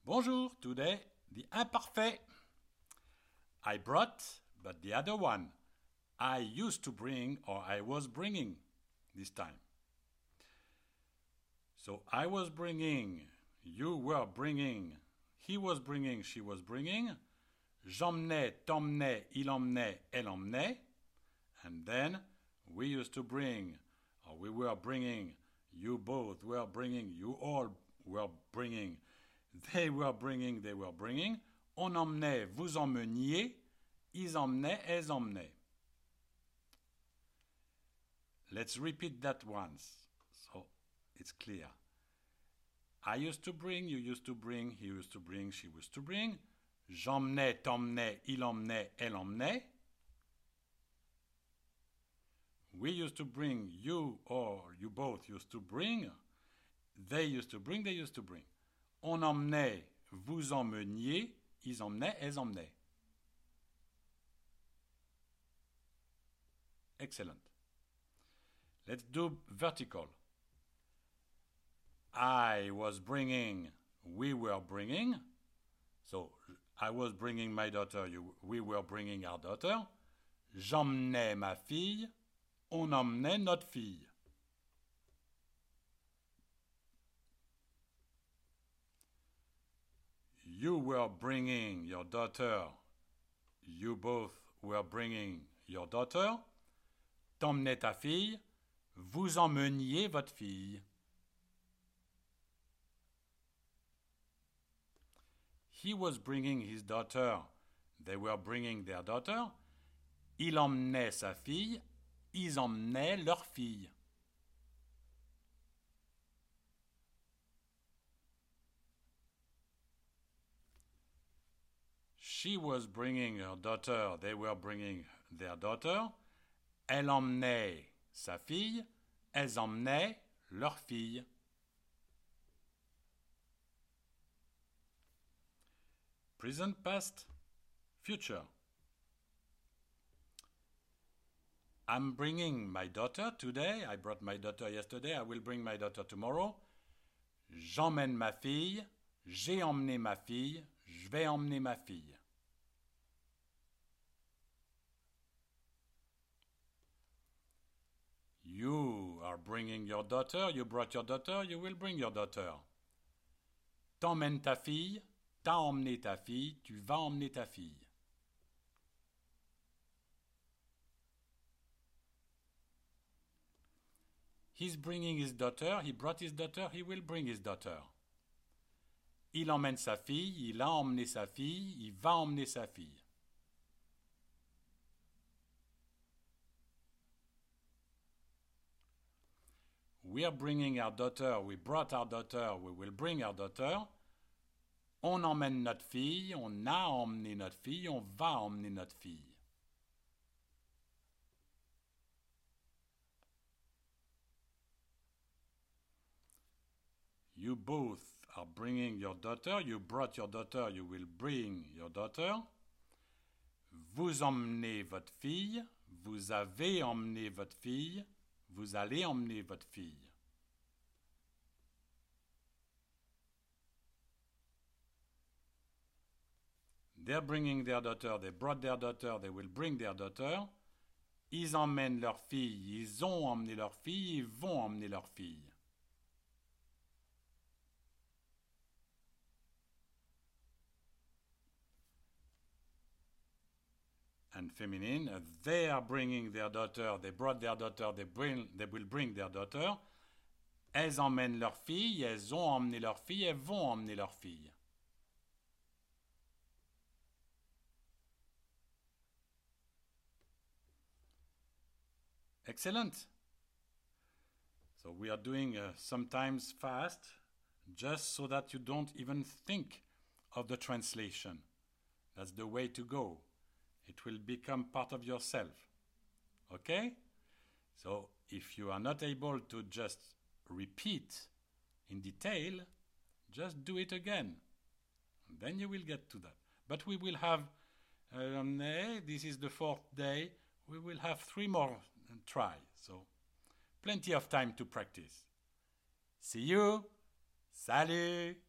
Bonjour, today the imparfait. I brought, but the other one. I used to bring or I was bringing this time. So I was bringing, you were bringing, he was bringing, she was bringing. J'emmenais, t'emmenais, il emmenait, elle emmenait. And then we used to bring, or we were bringing, you both were bringing, you all were bringing. They were bringing, they were bringing. On emmenait, vous emmeniez. Ils emmenaient, elles emmenaient. Let's repeat that once so it's clear. I used to bring, you used to bring, he used to bring, she used to bring. J'emmenais, t'emmenais, il emmenait, elle emmenait. We used to bring, you or you both used to bring. They used to bring, they used to bring. On emmenait, vous emmeniez, ils emmenaient, elles emmenaient. Excellent. Let's do vertical. I was bringing, we were bringing. So I was bringing my daughter, we were bringing our daughter. J'emmenais ma fille, on emmenait notre fille. You were bringing your daughter, you both were bringing your daughter. T'emmenais ta fille, vous emmeniez votre fille. He was bringing his daughter, they were bringing their daughter. Il emmenait sa fille, ils emmenaient leur fille. She was bringing her daughter, they were bringing their daughter. Elle emmenait sa fille, elles emmenaient leur fille. Present, past, future. I'm bringing my daughter today. I brought my daughter yesterday. I will bring my daughter tomorrow. J'emmène ma fille. J'ai emmené ma fille. Je vais emmener ma fille. You are bringing your daughter. You brought your daughter. You will bring your daughter. T'emmènes ta fille. T'as emmené ta fille. Tu vas emmener ta fille. He's bringing his daughter. He brought his daughter. He will bring his daughter. Il emmène sa fille. Il a emmené sa fille. Il va emmener sa fille. We are bringing our daughter. We brought our daughter. We will bring our daughter. On emmène notre fille. On a emmené notre fille. On va emmener notre fille. You both are bringing your daughter. You brought your daughter. You will bring your daughter. Vous emmenez votre fille. Vous avez emmené votre fille. Vous allez emmener votre fille. They're bringing their daughter. They brought their daughter. They will bring their daughter. Ils emmènent leur fille. Ils ont emmené leur fille. Ils vont emmener leur fille. And feminine, they are bringing their daughter, they brought their daughter, they will bring their daughter. Elles emmènent leur fille, elles ont emmené leur fille, elles vont emmener leur fille. Excellent. So we are doing sometimes fast, just so that you don't even think of the translation. That's the way to go. It will become part of yourself. Okay? So if you are not able to just repeat in detail, just do it again. And then you will get to that. But we will have, this is the 4th day, we will have 3 more try. So plenty of time to practice. See you. Salut.